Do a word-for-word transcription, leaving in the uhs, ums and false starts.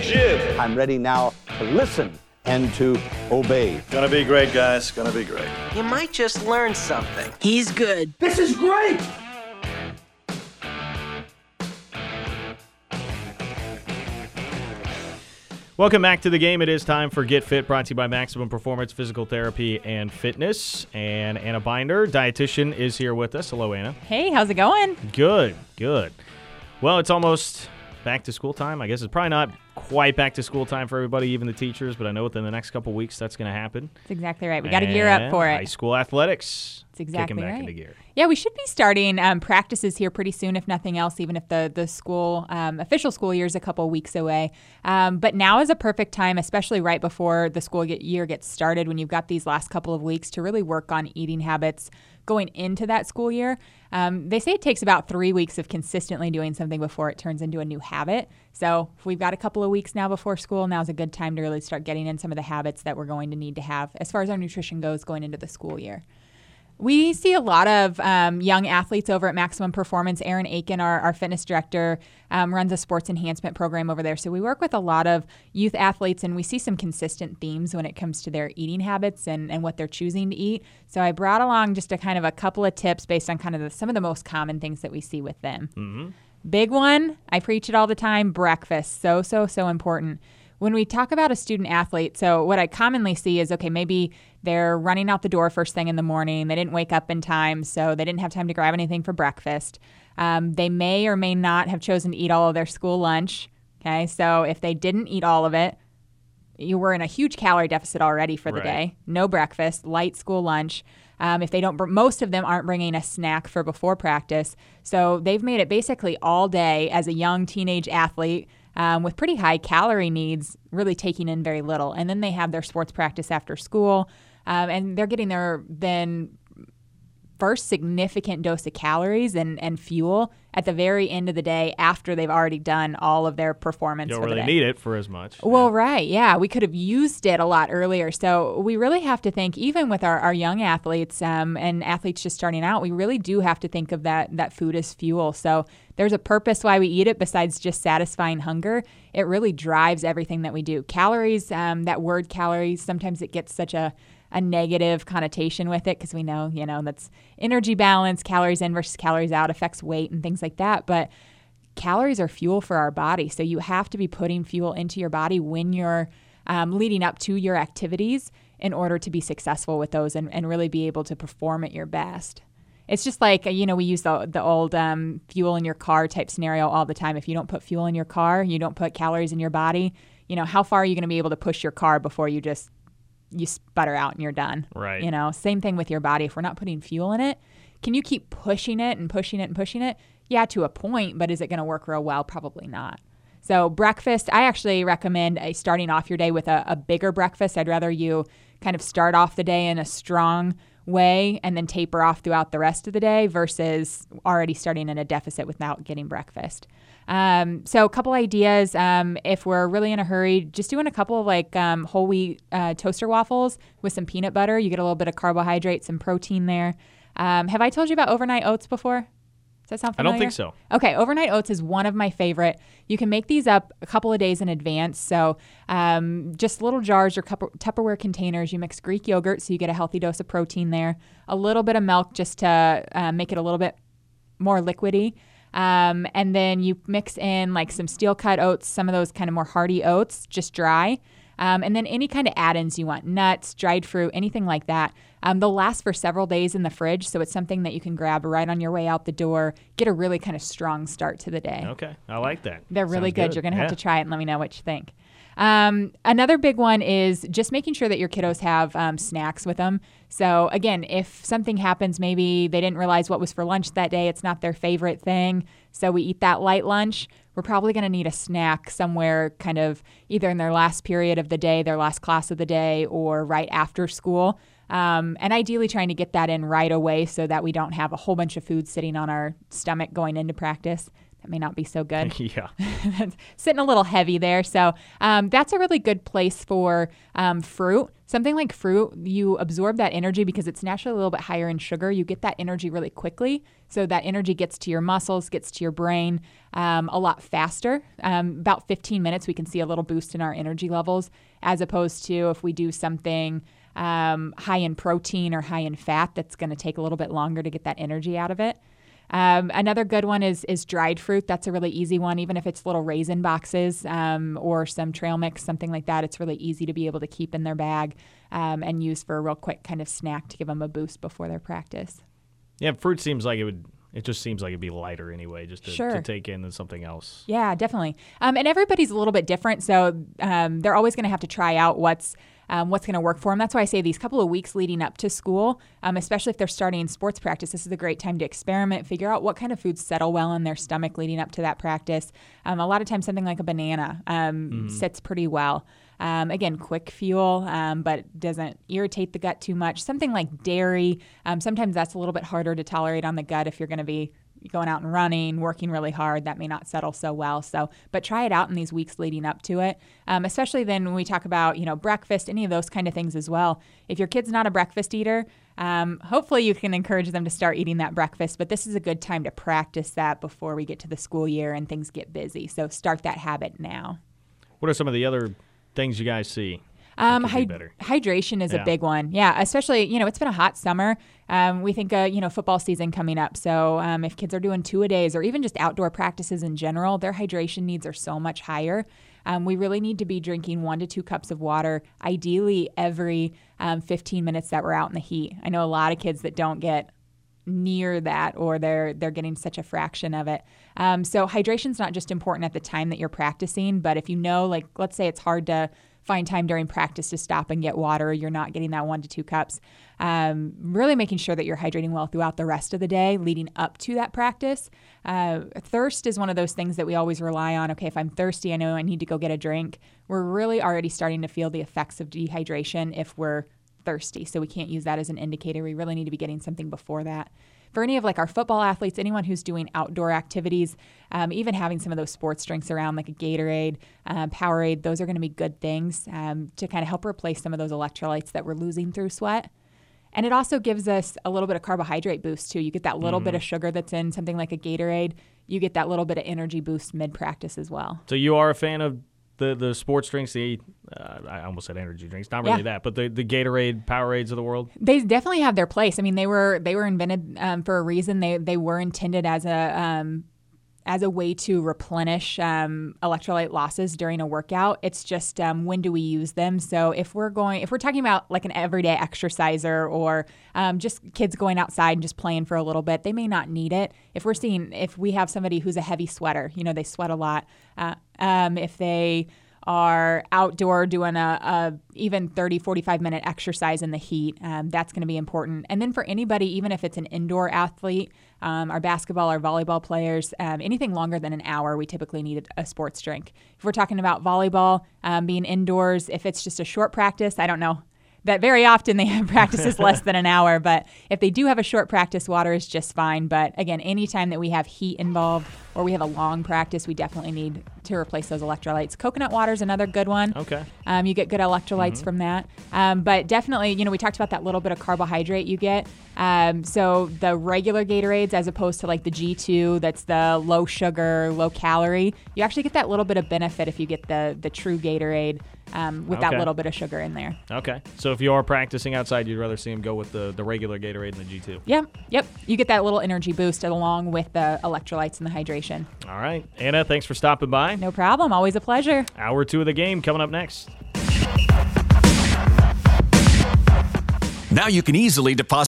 gym. I'm ready now to listen and to obey. Gonna be great, guys. Gonna be great. You might just learn something. He's good. This is great! Welcome back to the game. It is time for Get Fit, brought to you by Maximum Performance Physical Therapy and Fitness. And Anna Binder, dietitian, is here with us. Hello, Anna. Hey, how's it going? Good, good. Well, it's almost back to school time. I guess it's probably not quite back to school time for everybody, even the teachers, but I know within the next couple weeks that's going to happen. That's exactly right. We got to gear up for it. High school athletics. That's exactly kicking back right. into gear. Yeah, we should be starting um, practices here pretty soon, if nothing else, even if the, the school, um, official school year is a couple weeks away. Um, but now is a perfect time, especially right before the school get, year gets started, when you've got these last couple of weeks to really work on eating habits going into that school year. Um, they say it takes about three weeks of consistently doing something before it turns into a new habit. So if we've got a couple of weeks now before school, now's a good time to really start getting in some of the habits that we're going to need to have as far as our nutrition goes going into the school year. We see a lot of um, young athletes over at Maximum Performance. Aaron Aiken, our, our fitness director, um, runs a sports enhancement program over there. So we work with a lot of youth athletes, and we see some consistent themes when it comes to their eating habits and, and what they're choosing to eat. So I brought along just a kind of a couple of tips based on kind of the, some of the most common things that we see with them. Mm-hmm. Big one, I preach it all the time, breakfast. So, so, so important. When we talk about a student athlete, so what I commonly see is, okay, maybe they're running out the door first thing in the morning. They didn't wake up in time, so they didn't have time to grab anything for breakfast. Um, they may or may not have chosen to eat all of their school lunch. Okay, so if they didn't eat all of it, you were in a huge calorie deficit already for the Right. day. No breakfast, light school lunch. Um, if they don't, most of them aren't bringing a snack for before practice. So they've made it basically all day as a young teenage athlete um, with pretty high calorie needs, really taking in very little. And then they have their sports practice after school, um, and they're getting their then first significant dose of calories and, and fuel at the very end of the day after they've already done all of their performance You don't for the really day. need it for as much. Well, Yeah. right. Yeah. We could have used it a lot earlier. So we really have to think, even with our, our young athletes um, and athletes just starting out, we really do have to think of that, that food as fuel. So there's a purpose why we eat it besides just satisfying hunger. It really drives everything that we do. Calories, um, that word calories, sometimes it gets such a a negative connotation with it because we know, you know, that's energy balance, calories in versus calories out affects weight and things like that. But calories are fuel for our body. So you have to be putting fuel into your body when you're um, leading up to your activities in order to be successful with those and, and really be able to perform at your best. It's just like, you know, we use the, the old um, fuel in your car type scenario all the time. If you don't put fuel in your car, you don't put calories in your body, you know, how far are you going to be able to push your car before you just you sputter out and you're done. Right. You know, same thing with your body. If we're not putting fuel in it, can you keep pushing it and pushing it and pushing it? Yeah, to a point, but is it going to work real well? Probably not. So breakfast, I actually recommend uh, starting off your day with a, a bigger breakfast. I'd rather you kind of start off the day in a strong way and then taper off throughout the rest of the day versus already starting in a deficit without getting breakfast. Um, so a couple ideas, um, if we're really in a hurry, just doing a couple of like um, whole wheat uh, toaster waffles with some peanut butter. You get a little bit of carbohydrate, some protein there. Um, have I told you about overnight oats before? Does that sound I familiar? don't think so. Okay, overnight oats is one of my favorite. You can make these up a couple of days in advance. So um, just little jars or cup- Tupperware containers. You mix Greek yogurt so you get a healthy dose of protein there. A little bit of milk just to uh, make it a little bit more liquidy. Um, and then you mix in like some steel cut oats, some of those kind of more hearty oats, just dry. Um, and then any kind of add-ins you want, nuts, dried fruit, anything like that. Um, they'll last for several days in the fridge, so it's something that you can grab right on your way out the door, get a really kind of strong start to the day. Okay, I like that. They're really Sounds good. good. You're going to Yeah. have to try it and let me know what you think. Um, another big one is just making sure that your kiddos have um, snacks with them. So again, if something happens, maybe they didn't realize what was for lunch that day, it's not their favorite thing, so we eat that light lunch, we're probably going to need a snack somewhere kind of either in their last period of the day, their last class of the day, or right after school. Um, and ideally trying to get that in right away so that we don't have a whole bunch of food sitting on our stomach going into practice. That may not be so good. Yeah. Sitting a little heavy there. So um, that's a really good place for um, fruit. Something like fruit, you absorb that energy because it's naturally a little bit higher in sugar. You get that energy really quickly. So that energy gets to your muscles, gets to your brain um, a lot faster. Um, about fifteen minutes, we can see a little boost in our energy levels, as opposed to if we do something um, high in protein or high in fat, that's going to take a little bit longer to get that energy out of it. Um, another good one is is dried fruit. That's a really easy one, even if it's little raisin boxes um, or some trail mix, something like that. It's really easy to be able to keep in their bag um, and use for a real quick kind of snack to give them a boost before their practice. Yeah, fruit seems like it would. It just seems like it'd be lighter anyway, just to, sure. to take in than something else. Yeah, definitely. Um, and everybody's a little bit different, so um, they're always going to have to try out what's um, what's going to work for them. That's why I say these couple of weeks leading up to school, um, especially if they're starting sports practice, this is a great time to experiment, figure out what kind of foods settle well in their stomach leading up to that practice. Um, a lot of times, something like a banana um, mm. sits pretty well. Um, again, quick fuel, um, but doesn't irritate the gut too much. Something like dairy, um, sometimes that's a little bit harder to tolerate on the gut if you're going to be going out and running, working really hard. That may not settle so well. So, but try it out in these weeks leading up to it, um, especially then when we talk about, you know, breakfast, any of those kind of things as well. If your kid's not a breakfast eater, um, hopefully you can encourage them to start eating that breakfast. But this is a good time to practice that before we get to the school year and things get busy. So start that habit now. What are some of the other things you guys see? Um, hy- hydration is yeah. a big one. Yeah, especially, you know, it's been a hot summer. Um, we think, uh, you know, football season coming up. So um, if kids are doing two-a-days or even just outdoor practices in general, their hydration needs are so much higher. Um, we really need to be drinking one to two cups of water, ideally every um, fifteen minutes that we're out in the heat. I know a lot of kids that don't get near that, or they're they're getting such a fraction of it. Um, so hydration's not just important at the time that you're practicing, but if you know, like, let's say it's hard to find time during practice to stop and get water, you're not getting that one to two cups, um, really making sure that you're hydrating well throughout the rest of the day leading up to that practice. Uh, thirst is one of those things that we always rely on. Okay, if I'm thirsty, I know I need to go get a drink. We're really already starting to feel the effects of dehydration if we're thirsty, so we can't use that as an indicator. We really need to be getting something before that. For any of like our football athletes, anyone who's doing outdoor activities, um, even having some of those sports drinks around like a Gatorade, um, Powerade, those are going to be good things um, to kind of help replace some of those electrolytes that we're losing through sweat. And it also gives us a little bit of carbohydrate boost too. You get that little mm-hmm. bit of sugar that's in something like a Gatorade. You get that little bit of energy boost mid-practice as well. So you are a fan of the the sports drinks, the uh, I almost said energy drinks, not really yeah. that, but the, the Gatorade, Powerades of the world? They definitely have their place. I mean, they were they were invented um, for a reason. They they were intended as a um, as a way to replenish um, electrolyte losses during a workout. It's just um, when do we use them? So if we're going, if we're talking about like an everyday exerciser or um, just kids going outside and just playing for a little bit, they may not need it. If we're seeing, if we have somebody who's a heavy sweater, you know, they sweat a lot. Uh, um, if they are outdoor doing a, a even thirty, forty-five minute exercise in the heat, um, that's going to be important. And then for anybody, even if it's an indoor athlete, um, our basketball or volleyball players, um, anything longer than an hour, we typically need a, a sports drink. If we're talking about volleyball, um, being indoors, if it's just a short practice, I don't know that very often they have practices less than an hour, but if they do have a short practice, water is just fine. But again, anytime that we have heat involved or we have a long practice, we definitely need to replace those electrolytes. Coconut water is another good one. Okay. Um, you get good electrolytes mm-hmm. from that. Um, but definitely, you know, we talked about that little bit of carbohydrate you get. Um, so the regular Gatorades, as opposed to like the G two, that's the low sugar, low calorie, you actually get that little bit of benefit if you get the, the true Gatorade um, with okay. that little bit of sugar in there. Okay. So if you are practicing outside, you'd rather see them go with the, the regular Gatorade and the G two. Yeah. Yep. You get that little energy boost along with the electrolytes and the hydration. All right. Anna, thanks for stopping by. No problem. Always a pleasure. Hour two of the game coming up next. Now you can easily deposit